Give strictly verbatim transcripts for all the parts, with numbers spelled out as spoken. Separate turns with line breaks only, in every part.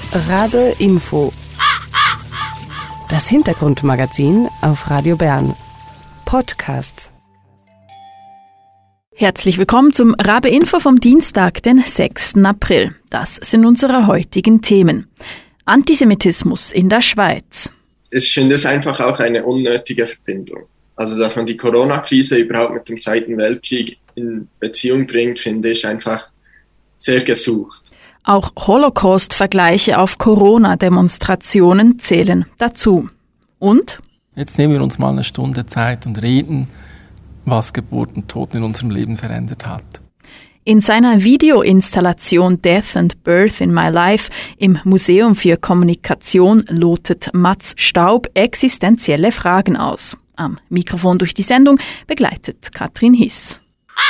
Rabe Info. Das Hintergrundmagazin auf Radio Bern. Podcast.
Herzlich willkommen zum Rabe Info vom Dienstag, den sechsten April. Das sind unsere heutigen Themen. Antisemitismus in der Schweiz.
Ich finde es einfach auch eine unnötige Verbindung. Also, dass man die Corona-Krise überhaupt mit dem Zweiten Weltkrieg in Beziehung bringt, finde ich einfach sehr gesucht.
Auch Holocaust-Vergleiche auf Corona-Demonstrationen zählen dazu. Und?
Jetzt nehmen wir uns mal eine Stunde Zeit und reden, was Geburt und Tod in unserem Leben verändert hat.
In seiner Videoinstallation Death and Birth in My Life im Museum für Kommunikation lotet Mats Staub existenzielle Fragen aus. Am Mikrofon durch die Sendung begleitet Katrin Hiss.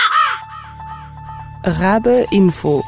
Rabe Info.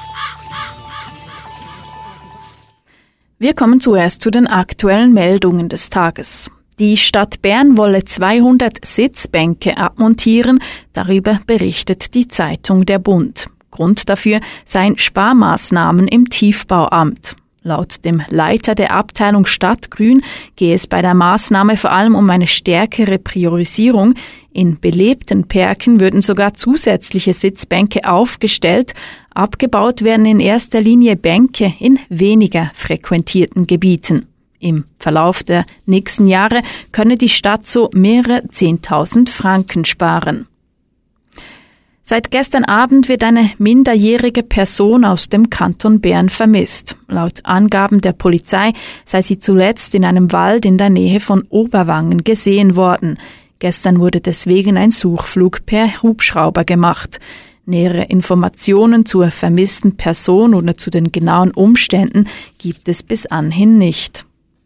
Wir kommen zuerst zu den aktuellen Meldungen des Tages. Die Stadt Bern wolle zweihundert Sitzbänke abmontieren, darüber berichtet die Zeitung Der Bund. Grund dafür seien Sparmaßnahmen im Tiefbauamt. Laut dem Leiter der Abteilung Stadtgrün gehe es bei der Maßnahme vor allem um eine stärkere Priorisierung. In belebten Parken würden sogar zusätzliche Sitzbänke aufgestellt. Abgebaut werden in erster Linie Bänke in weniger frequentierten Gebieten. Im Verlauf der nächsten Jahre könne die Stadt so mehrere Zehntausend Franken sparen. Seit gestern Abend wird eine minderjährige Person aus dem Kanton Bern vermisst. Laut Angaben der Polizei sei sie zuletzt in einem Wald in der Nähe von Oberwangen gesehen worden. Gestern wurde deswegen ein Suchflug per Hubschrauber gemacht. Nähere Informationen zur vermissten Person oder zu den genauen Umständen gibt es bis anhin nicht.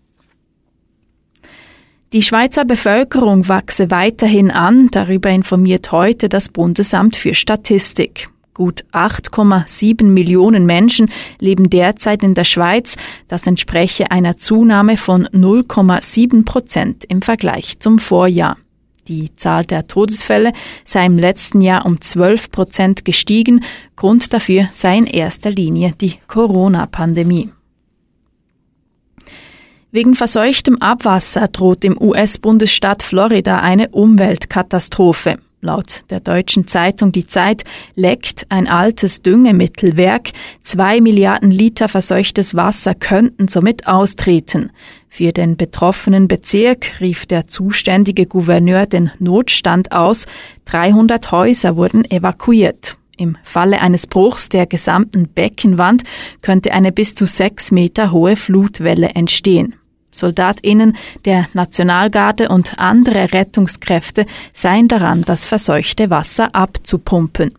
Die Schweizer Bevölkerung wachse weiterhin an, darüber informiert heute das Bundesamt für Statistik. Gut acht Komma sieben Millionen Menschen leben derzeit in der Schweiz, das entspreche einer Zunahme von null Komma sieben Prozent im Vergleich zum Vorjahr. Die Zahl der Todesfälle sei im letzten Jahr um zwölf Prozent gestiegen, Grund dafür sei in erster Linie die Corona-Pandemie. Wegen verseuchtem Abwasser droht im U S-Bundesstaat Florida eine Umweltkatastrophe. Laut der deutschen Zeitung Die Zeit leckt ein altes Düngemittelwerk. Zwei Milliarden Liter verseuchtes Wasser könnten somit austreten. Für den betroffenen Bezirk rief der zuständige Gouverneur den Notstand aus. dreihundert Häuser wurden evakuiert. Im Falle eines Bruchs der gesamten Beckenwand könnte eine bis zu sechs Meter hohe Flutwelle entstehen. SoldatInnen der Nationalgarde und andere Rettungskräfte seien daran, das verseuchte Wasser abzupumpen.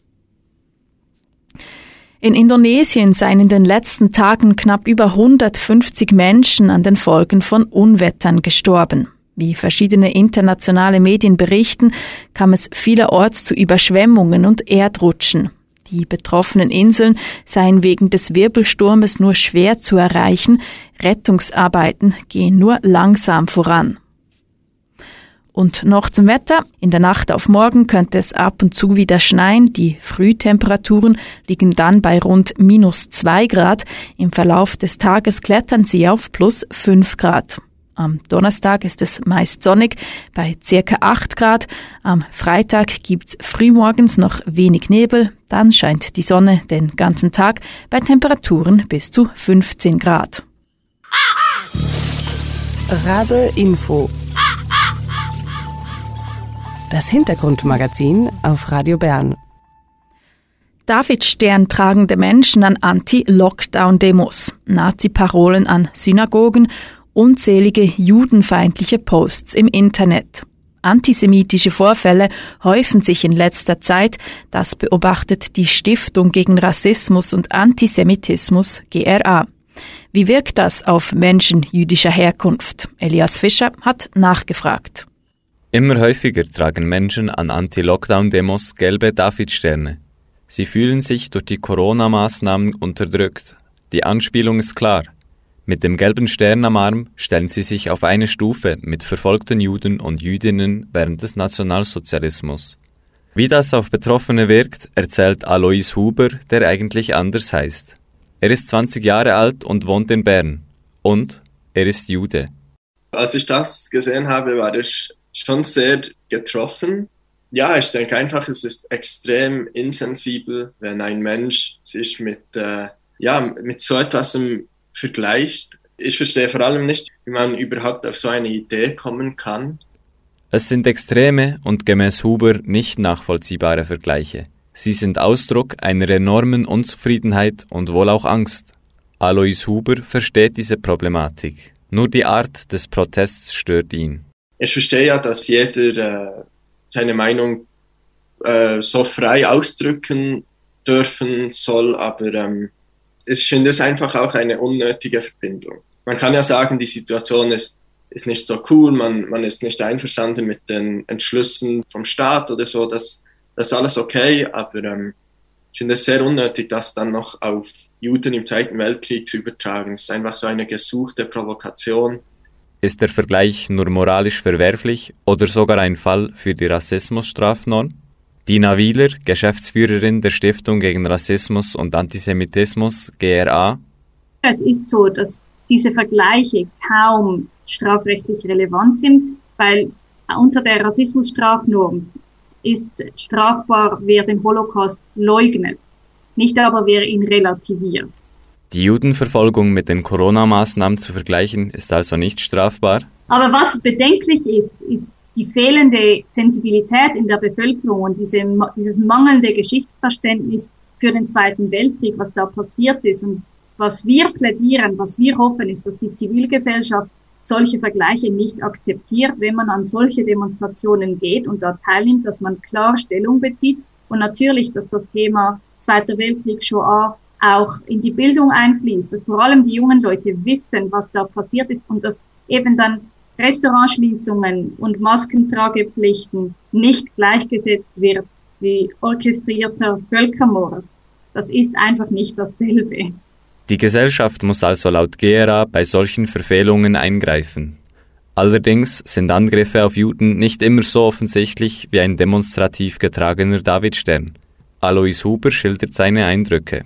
In Indonesien seien in den letzten Tagen knapp über hundertfünfzig Menschen an den Folgen von Unwettern gestorben. Wie verschiedene internationale Medien berichten, kam es vielerorts zu Überschwemmungen und Erdrutschen. Die betroffenen Inseln seien wegen des Wirbelsturmes nur schwer zu erreichen. Rettungsarbeiten gehen nur langsam voran. Und noch zum Wetter. In der Nacht auf morgen könnte es ab und zu wieder schneien. Die Frühtemperaturen liegen dann bei rund minus zwei Grad. Im Verlauf des Tages klettern sie auf plus fünf Grad. Am Donnerstag ist es meist sonnig bei circa acht Grad. Am Freitag gibt's frühmorgens noch wenig Nebel. Dann scheint die Sonne den ganzen Tag bei Temperaturen bis zu fünfzehn Grad.
Rabe Info. Das Hintergrundmagazin auf Radio Bern.
Davidstern tragende Menschen an Anti-Lockdown-Demos, Nazi-Parolen an Synagogen, unzählige judenfeindliche Posts im Internet. Antisemitische Vorfälle häufen sich in letzter Zeit, das beobachtet die Stiftung gegen Rassismus und Antisemitismus G R A. Wie wirkt das auf Menschen jüdischer Herkunft? Elias Fischer hat nachgefragt.
Immer häufiger tragen Menschen an Anti-Lockdown-Demos gelbe Davidsterne. Sie fühlen sich durch die Corona-Maßnahmen unterdrückt. Die Anspielung ist klar. Mit dem gelben Stern am Arm stellen sie sich auf eine Stufe mit verfolgten Juden und Jüdinnen während des Nationalsozialismus. Wie das auf Betroffene wirkt, erzählt Alois Huber, der eigentlich anders heißt. Er ist zwanzig Jahre alt und wohnt in Bern. Und er ist Jude.
Als ich das gesehen habe, war ich schon sehr getroffen. Ja, ich denke einfach, es ist extrem insensibel, wenn ein Mensch sich mit, äh, ja, mit so etwas vergleicht. Ich verstehe vor allem nicht, wie man überhaupt auf so eine Idee kommen kann.
Es sind extreme und gemäß Huber nicht nachvollziehbare Vergleiche. Sie sind Ausdruck einer enormen Unzufriedenheit und wohl auch Angst. Alois Huber versteht diese Problematik. Nur die Art des Protests stört ihn.
Ich verstehe ja, dass jeder äh, seine Meinung äh, so frei ausdrücken dürfen soll, aber ähm, ich finde es einfach auch eine unnötige Verbindung. Man kann ja sagen, die Situation ist, ist nicht so cool, man, man ist nicht einverstanden mit den Entschlüssen vom Staat oder so, das, das ist alles okay, aber ähm, ich finde es sehr unnötig, das dann noch auf Juden im Zweiten Weltkrieg zu übertragen. Es ist einfach so eine gesuchte Provokation.
Ist der Vergleich nur moralisch verwerflich oder sogar ein Fall für die Rassismusstrafnorm? Dina Wieler, Geschäftsführerin der Stiftung gegen Rassismus und Antisemitismus, G R A.
Es ist so, dass diese Vergleiche kaum strafrechtlich relevant sind, weil unter der Rassismusstrafnorm ist strafbar, wer den Holocaust leugnet, nicht aber wer ihn relativiert.
Die Judenverfolgung mit den Corona-Maßnahmen zu vergleichen, ist also nicht strafbar?
Aber was bedenklich ist, ist die fehlende Sensibilität in der Bevölkerung und diese, dieses mangelnde Geschichtsverständnis für den Zweiten Weltkrieg, was da passiert ist. Und was wir plädieren, was wir hoffen, ist, dass die Zivilgesellschaft solche Vergleiche nicht akzeptiert, wenn man an solche Demonstrationen geht und da teilnimmt, dass man klar Stellung bezieht und natürlich, dass das Thema Zweiter Weltkrieg, Shoah auch in die Bildung einfließt, dass vor allem die jungen Leute wissen, was da passiert ist und dass eben dann Restaurantschließungen und Maskentragepflichten nicht gleichgesetzt wird wie orchestrierter Völkermord. Das ist einfach nicht dasselbe.
Die Gesellschaft muss also laut G R A bei solchen Verfehlungen eingreifen. Allerdings sind Angriffe auf Juden nicht immer so offensichtlich wie ein demonstrativ getragener Davidstern. Alois Huber schildert seine Eindrücke.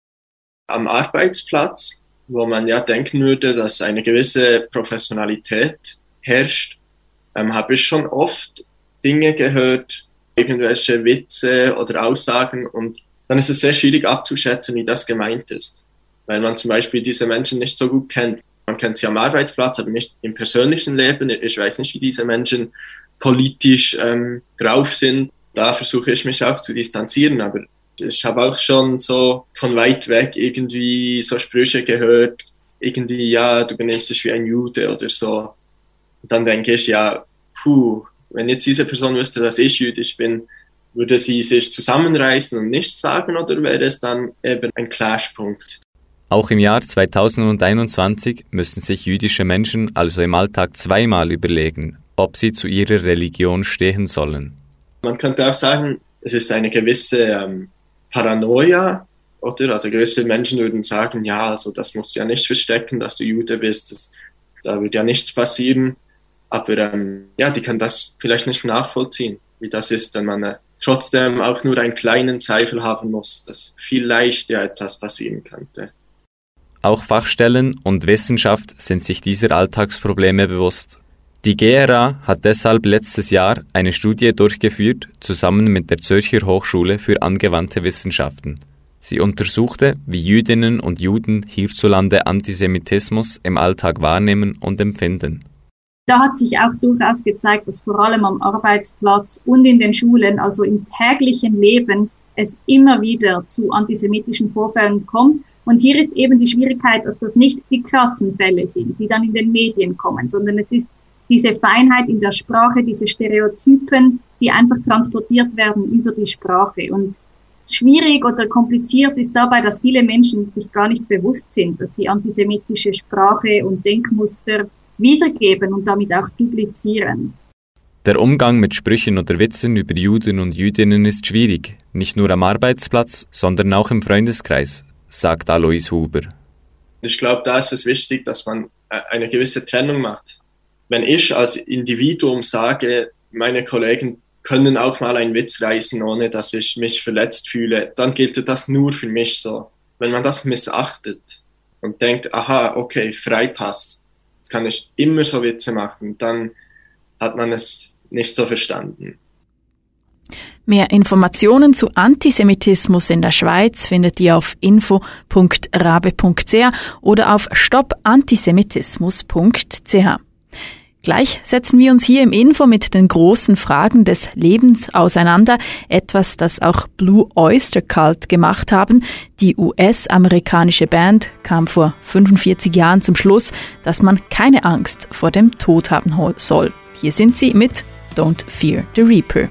Am Arbeitsplatz, wo man ja denken würde, dass eine gewisse Professionalität herrscht, ähm, habe ich schon oft Dinge gehört, irgendwelche Witze oder Aussagen und dann ist es sehr schwierig abzuschätzen, wie das gemeint ist. Weil man zum Beispiel diese Menschen nicht so gut kennt. Man kennt sie am Arbeitsplatz, aber nicht im persönlichen Leben. Ich weiß nicht, wie diese Menschen politisch ähm, drauf sind. Da versuche ich mich auch zu distanzieren, aber ich habe auch schon so von weit weg irgendwie so Sprüche gehört, irgendwie, ja, du benimmst dich wie ein Jude oder so. Und dann denke ich, ja, puh, wenn jetzt diese Person wüsste, dass ich jüdisch bin, würde sie sich zusammenreißen und nichts sagen oder wäre es dann eben ein Clashpunkt?
Auch im Jahr zweitausendeinundzwanzig müssen sich jüdische Menschen also im Alltag zweimal überlegen, ob sie zu ihrer Religion stehen sollen.
Man könnte auch sagen, es ist eine gewisse ähm, Paranoia, oder? Also gewisse Menschen würden sagen, ja, also das musst du ja nicht verstecken, dass du Jude bist, das, da wird ja nichts passieren. Aber ähm, ja, die können das vielleicht nicht nachvollziehen, wie das ist, wenn man äh, trotzdem auch nur einen kleinen Zweifel haben muss, dass vielleicht ja etwas passieren könnte.
Auch Fachstellen und Wissenschaft sind sich dieser Alltagsprobleme bewusst. Die G R A hat deshalb letztes Jahr eine Studie durchgeführt, zusammen mit der Zürcher Hochschule für angewandte Wissenschaften. Sie untersuchte, wie Jüdinnen und Juden hierzulande Antisemitismus im Alltag wahrnehmen und empfinden.
Da hat sich auch durchaus gezeigt, dass vor allem am Arbeitsplatz und in den Schulen, also im täglichen Leben, es immer wieder zu antisemitischen Vorfällen kommt. Und hier ist eben die Schwierigkeit, dass das nicht die krassen Fälle sind, die dann in den Medien kommen, sondern es ist diese Feinheit in der Sprache, diese Stereotypen, die einfach transportiert werden über die Sprache. Und schwierig oder kompliziert ist dabei, dass viele Menschen sich gar nicht bewusst sind, dass sie antisemitische Sprache und Denkmuster wiedergeben und damit auch duplizieren.
Der Umgang mit Sprüchen oder Witzen über Juden und Jüdinnen ist schwierig, nicht nur am Arbeitsplatz, sondern auch im Freundeskreis, sagt Alois Huber.
Ich glaube, da ist es wichtig, dass man eine gewisse Trennung macht. Wenn ich als Individuum sage, meine Kollegen können auch mal einen Witz reißen, ohne dass ich mich verletzt fühle, dann gilt das nur für mich so. wenn man das missachtet und denkt, aha, okay, Freipass, jetzt kann ich immer so Witze machen, dann hat man es nicht so verstanden.
Mehr Informationen zu Antisemitismus in der Schweiz findet ihr auf info punkt rabe punkt c h oder auf stopp antisemitismus punkt c h. Gleich setzen wir uns hier im Info mit den großen Fragen des Lebens auseinander, etwas, das auch Blue Oyster Cult gemacht haben. Die U S-amerikanische Band kam vor fünfundvierzig Jahren zum Schluss, dass man keine Angst vor dem Tod haben soll. Hier sind sie mit Don't Fear the Reaper.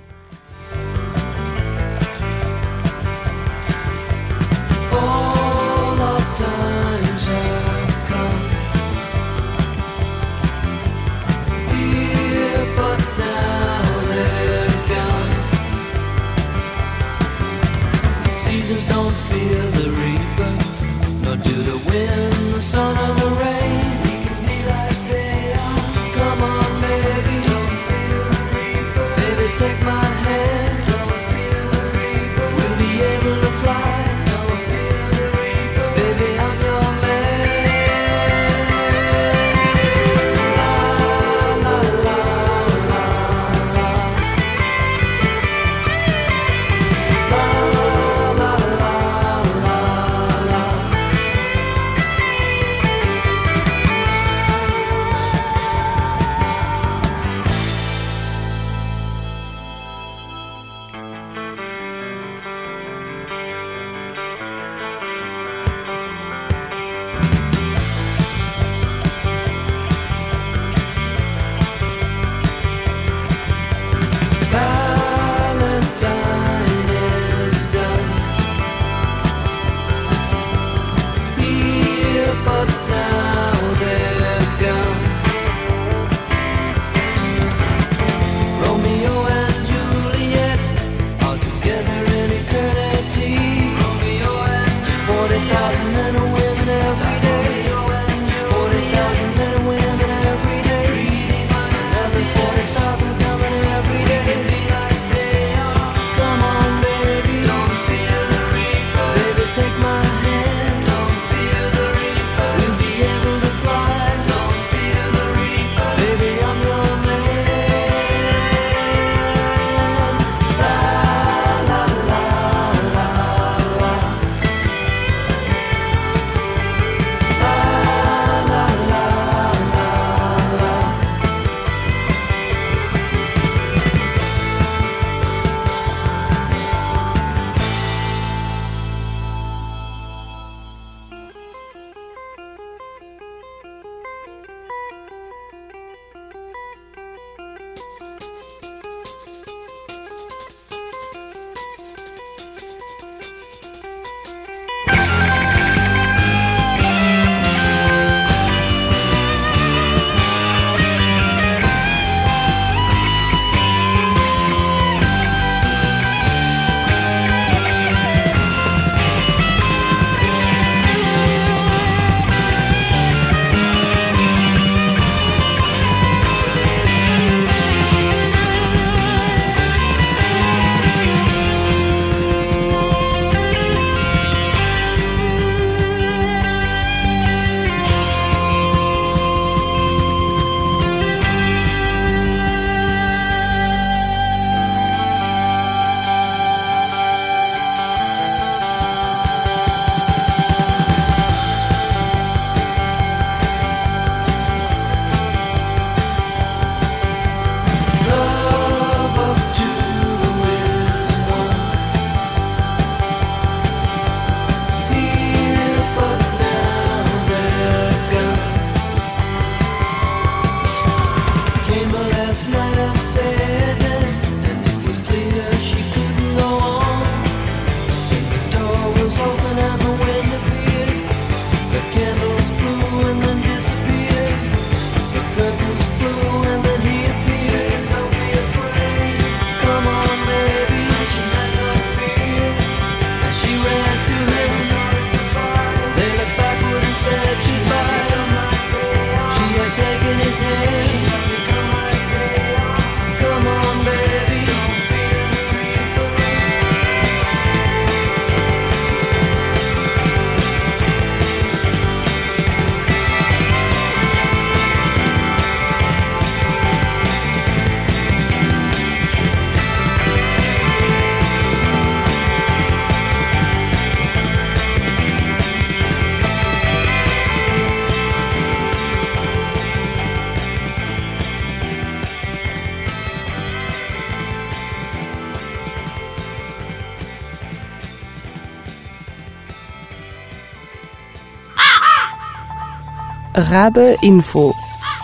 Rabe Info.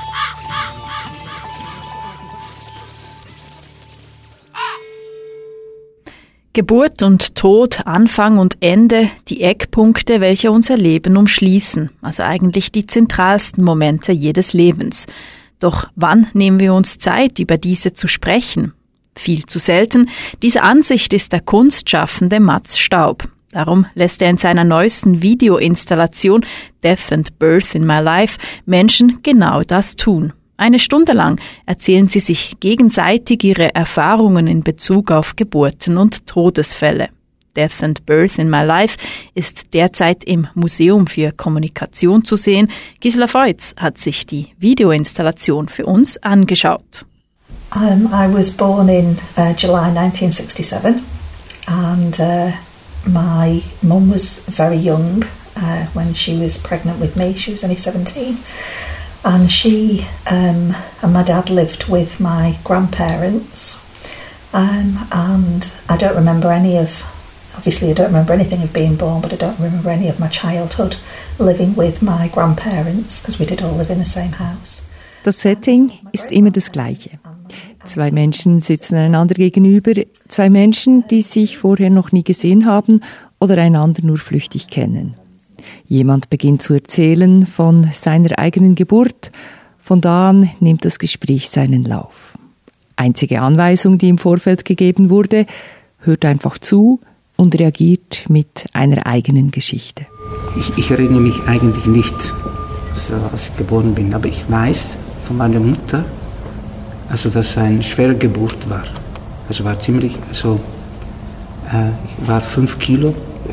Geburt und Tod, Anfang und Ende, die Eckpunkte, welche unser Leben umschließen, also eigentlich die zentralsten Momente jedes Lebens. Doch wann nehmen wir uns Zeit, über diese zu sprechen? Viel zu selten. Diese Ansicht ist der Kunstschaffende Mats Staub. Darum lässt er in seiner neuesten Videoinstallation Death and Birth in My Life Menschen genau das tun. Eine Stunde lang erzählen sie sich gegenseitig ihre Erfahrungen in Bezug auf Geburten und Todesfälle. Death and Birth in My Life ist derzeit im Museum für Kommunikation zu sehen. Gisela Feutz hat sich die Videoinstallation für uns angeschaut.
Um, I was born in uh, July nineteen sixty-seven and uh, my mum was very young uh, when she was pregnant with me. She was only seventeen. And she um, and my dad lived with my grandparents, um, and I don't remember any of, obviously I don't remember anything of being born, but I don't remember any of my childhood living with my grandparents, because we did all live in the same house.
Das Setting ist immer das gleiche. Zwei Menschen sitzen einander gegenüber, zwei Menschen, die sich vorher noch nie gesehen haben oder einander nur flüchtig kennen. Jemand beginnt zu erzählen von seiner eigenen Geburt. Von da an nimmt das Gespräch seinen Lauf. Einzige Anweisung, die im Vorfeld gegeben wurde, hört einfach zu und reagiert mit einer eigenen Geschichte.
Ich, ich erinnere mich eigentlich nicht, so, als ich geboren bin, aber ich weiß von meiner Mutter, also dass es eine schwere Geburt war. Also war ziemlich, also äh, ich war fünf Kilo.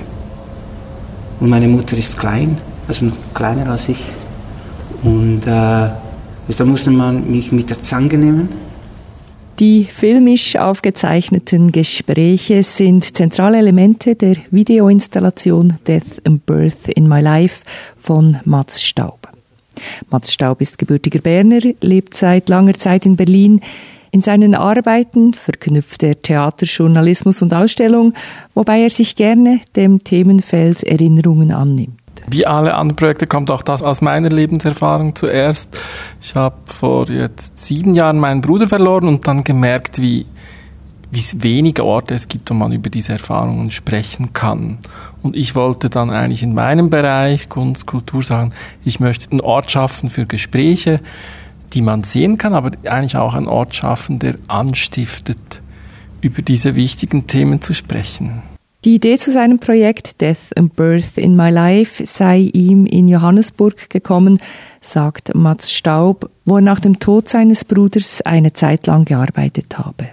Und meine Mutter ist klein, also noch kleiner als ich. Und äh, also da musste man mich mit der Zange nehmen.
Die filmisch aufgezeichneten Gespräche sind zentrale Elemente der Videoinstallation Death and Birth in My Life von Mats Staub. Mats Staub ist gebürtiger Berner, lebt seit langer Zeit in Berlin. In seinen Arbeiten verknüpft er Theater, Journalismus und Ausstellung, wobei er sich gerne dem Themenfeld Erinnerungen annimmt.
Wie alle anderen Projekte kommt auch das aus meiner Lebenserfahrung zuerst. Ich habe vor jetzt sieben Jahren meinen Bruder verloren und dann gemerkt, wie, wie wenige Orte es gibt, wo man über diese Erfahrungen sprechen kann. Und ich wollte dann eigentlich in meinem Bereich Kunst, Kultur sagen, ich möchte einen Ort schaffen für Gespräche, die man sehen kann, aber eigentlich auch einen Ort schaffen, der anstiftet, über diese wichtigen Themen zu sprechen.
Die Idee zu seinem Projekt Death and Birth in My Life sei ihm in Johannesburg gekommen, sagt Mats Staub, wo er nach dem Tod seines Bruders eine Zeit lang gearbeitet habe.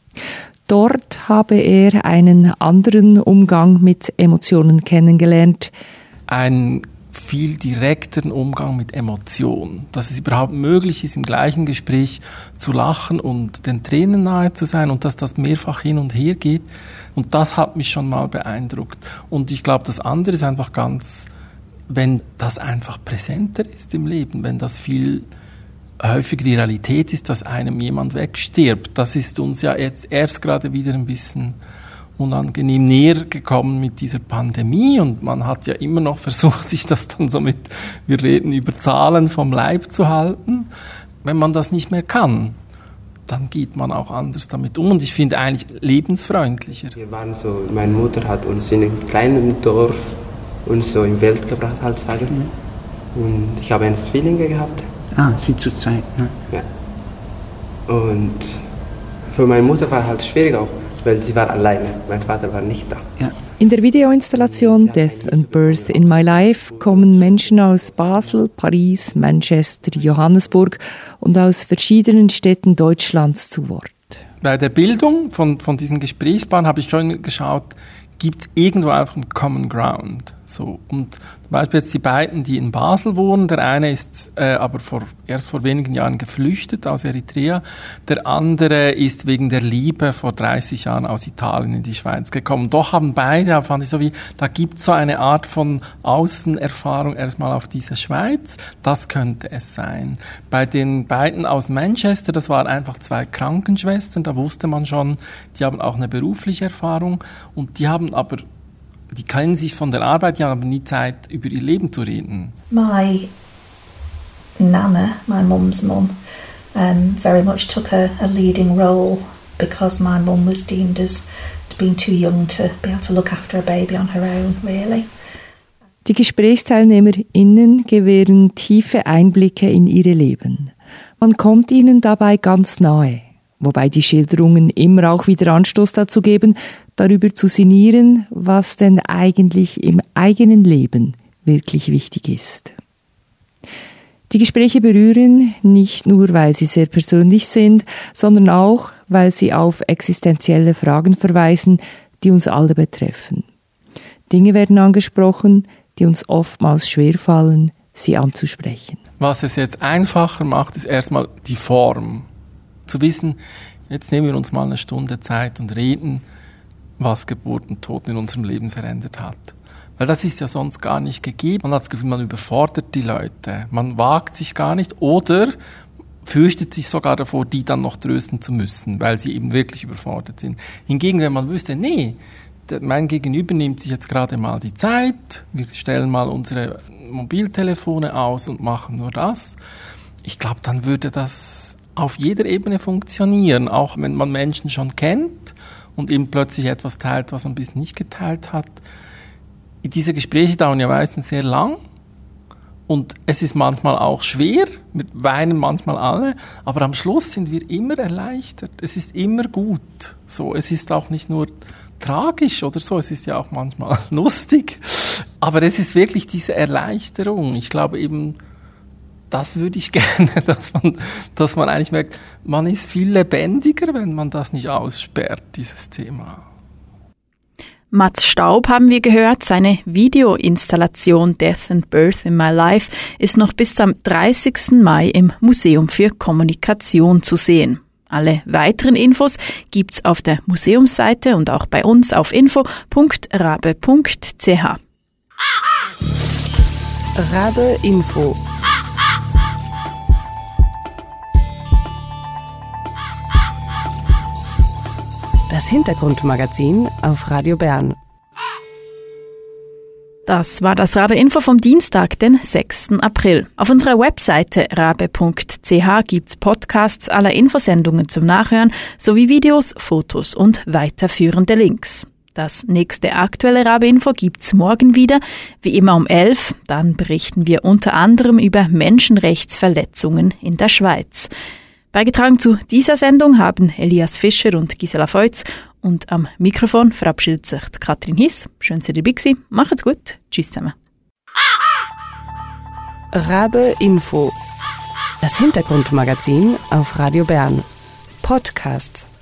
Dort habe er einen anderen Umgang mit Emotionen kennengelernt.
Ein viel direkteren Umgang mit Emotionen, dass es überhaupt möglich ist, im gleichen Gespräch zu lachen und den Tränen nahe zu sein und dass das mehrfach hin und her geht. Und das hat mich schon mal beeindruckt. Und ich glaube, das andere ist einfach ganz, wenn das einfach präsenter ist im Leben, wenn das viel häufiger die Realität ist, dass einem jemand wegstirbt. Das ist uns ja jetzt erst gerade wieder ein bisschen unangenehm näher gekommen mit dieser Pandemie und man hat ja immer noch versucht, sich das dann so mit, wir reden über Zahlen vom Leib zu halten. Wenn man das nicht mehr kann, dann geht man auch anders damit um und ich finde eigentlich lebensfreundlicher.
Wir waren so, meine Mutter hat uns in einem kleinen Dorf uns so in die Welt gebracht, halt sagen. Und ich habe eine Zwillinge gehabt.
Ah, sie zur Zeit, ne?
Ja. Und für meine Mutter war halt schwierig auch, weil sie war alleine, mein Vater war nicht da.
Ja.
In der Videoinstallation Death and Birth in My Life kommen Menschen aus Basel, Paris, Manchester, Johannesburg und aus verschiedenen Städten Deutschlands zu Wort.
Bei der Bildung von, von diesen Gesprächspaaren habe ich schon geschaut, gibt es irgendwo einfach einen Common Ground. So. Und zum Beispiel jetzt die beiden, die in Basel wohnen, der eine ist äh, aber vor, erst vor wenigen Jahren geflüchtet aus Eritrea, der andere ist wegen der Liebe vor dreißig Jahren aus Italien in die Schweiz gekommen. Doch haben beide, fand ich so wie, da gibt es so eine Art von Außenerfahrung erstmal auf diese Schweiz, das könnte es sein. Bei den beiden aus Manchester, das waren einfach zwei Krankenschwestern, da wusste man schon, die haben auch eine berufliche Erfahrung und die haben aber die kennen sich von der Arbeit, die haben aber nie Zeit, über ihr Leben zu reden.
My Nana, my mum's mum, um, very much took a, a leading role because my mum was deemed as being too young to be able to look after a baby on her own, really.
Die GesprächsteilnehmerInnen gewähren tiefe Einblicke in ihre Leben. Man kommt ihnen dabei ganz nahe, wobei die Schilderungen immer auch wieder Anstoß dazu geben, darüber zu sinnieren, was denn eigentlich im eigenen Leben wirklich wichtig ist. Die Gespräche berühren nicht nur, weil sie sehr persönlich sind, sondern auch, weil sie auf existenzielle Fragen verweisen, die uns alle betreffen. Dinge werden angesprochen, die uns oftmals schwerfallen, sie anzusprechen.
Was es jetzt einfacher macht, ist erstmal die Form. Zu wissen, jetzt nehmen wir uns mal eine Stunde Zeit und reden, was Geburt und Tod in unserem Leben verändert hat. Weil das ist ja sonst gar nicht gegeben. Man hat das Gefühl, man überfordert die Leute. Man wagt sich gar nicht oder fürchtet sich sogar davor, die dann noch trösten zu müssen, weil sie eben wirklich überfordert sind. Hingegen, wenn man wüsste, nee, mein Gegenüber nimmt sich jetzt gerade mal die Zeit, wir stellen mal unsere Mobiltelefone aus und machen nur das. Ich glaube, dann würde das auf jeder Ebene funktionieren, auch wenn man Menschen schon kennt und eben plötzlich etwas teilt, was man bis nicht geteilt hat. Diese Gespräche dauern ja meistens sehr lang und es ist manchmal auch schwer, wir weinen manchmal alle, aber am Schluss sind wir immer erleichtert. Es ist immer gut. So, es ist auch nicht nur tragisch oder so, es ist ja auch manchmal lustig, aber es ist wirklich diese Erleichterung. Ich glaube eben, das würde ich gerne, dass man, dass man eigentlich merkt, man ist viel lebendiger, wenn man das nicht aussperrt, dieses Thema.
Mats Staub haben wir gehört, seine Videoinstallation Death and Birth in My Life ist noch bis am dreißigsten Mai im Museum für Kommunikation zu sehen. Alle weiteren Infos gibt's auf der Museumsseite und auch bei uns auf info punkt rabe punkt c h.
Rabe Info. Das Hintergrundmagazin auf Radio Bern.
Das war das Rabe Info vom Dienstag, den sechsten April. Auf unserer Webseite rabe punkt c h gibt's Podcasts aller Infosendungen zum Nachhören sowie Videos, Fotos und weiterführende Links. Das nächste aktuelle Rabe Info gibt's morgen wieder, wie immer um elf. Dann berichten wir unter anderem über Menschenrechtsverletzungen in der Schweiz. Beigetragen zu dieser Sendung haben Elias Fischer und Gisela Feutz und am Mikrofon verabschiedet sich Katrin Hiss. Schön, dass ihr dabei gewesen. Macht's gut. Tschüss zusammen.
Rabe Info. Das Hintergrundmagazin auf Radio Bern. Podcasts.